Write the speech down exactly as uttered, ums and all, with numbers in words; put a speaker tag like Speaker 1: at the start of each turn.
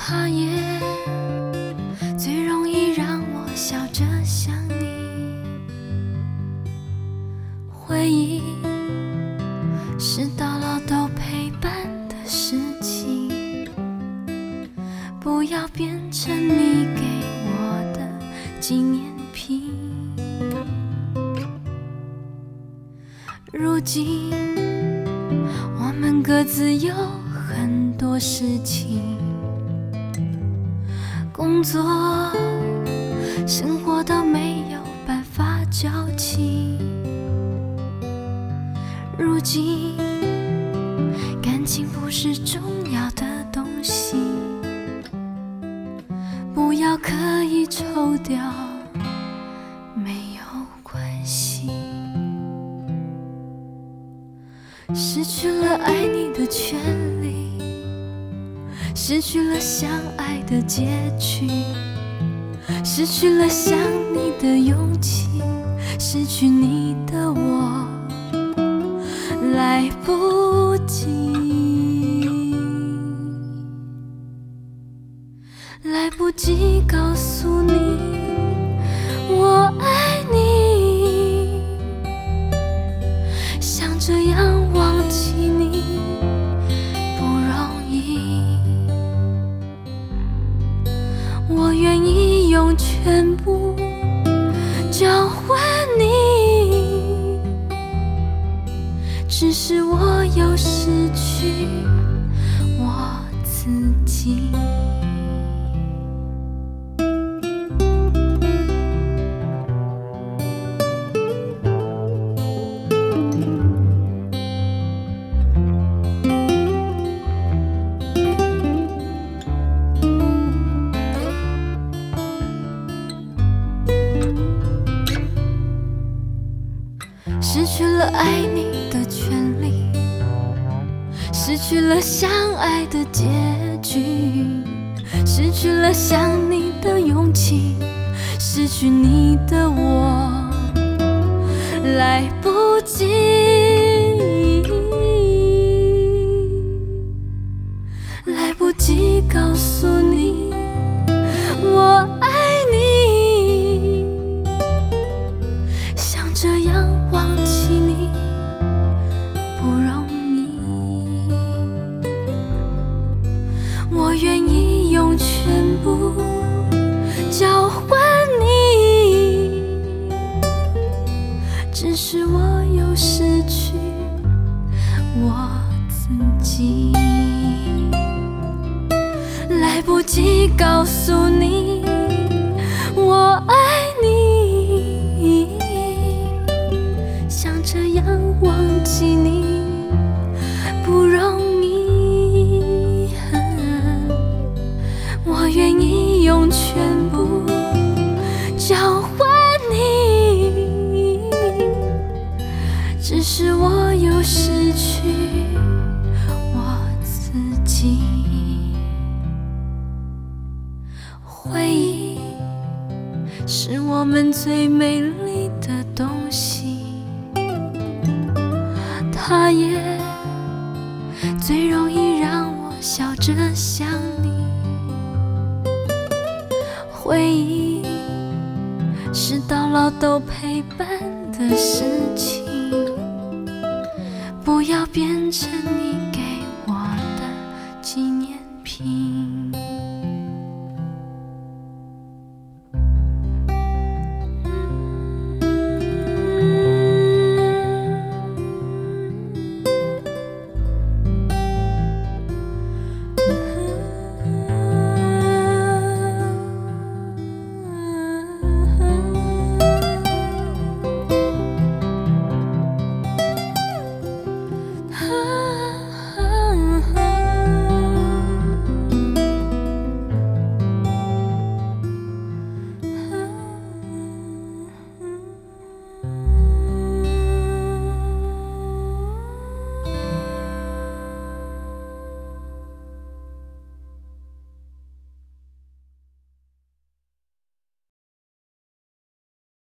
Speaker 1: 它也最容易让我笑着想你。回忆是到老都陪伴的事情，不要变成你给我的纪念品。如今我们各自有很多事情，工作生活都没有办法交集。如今感情不是重要的东西，不要刻意抽掉，没有关系。失去了爱你的权利，失去了相爱的结局，失去了想你的勇气，失去你的我来不及，来不及告诉你我爱你，想这样忘记你不容易，我愿意用全部交换你，只是我又失去我自己。失去了爱你的权利，失去了相爱的结局，失去了想你的勇气，失去你的我来不及，来不及告诉你我爱你，想这样忘记你不容易，我愿意用全部交换你，只是我又失去我自己，来不及告诉你我爱你，想这样忘记你不容易，我愿意用全部交换你，只是我又失去我自己。回忆是我们最美丽的东西，它也最容易让我笑着想你。回忆是到老都陪伴的事情，不要变成你给我的纪念品。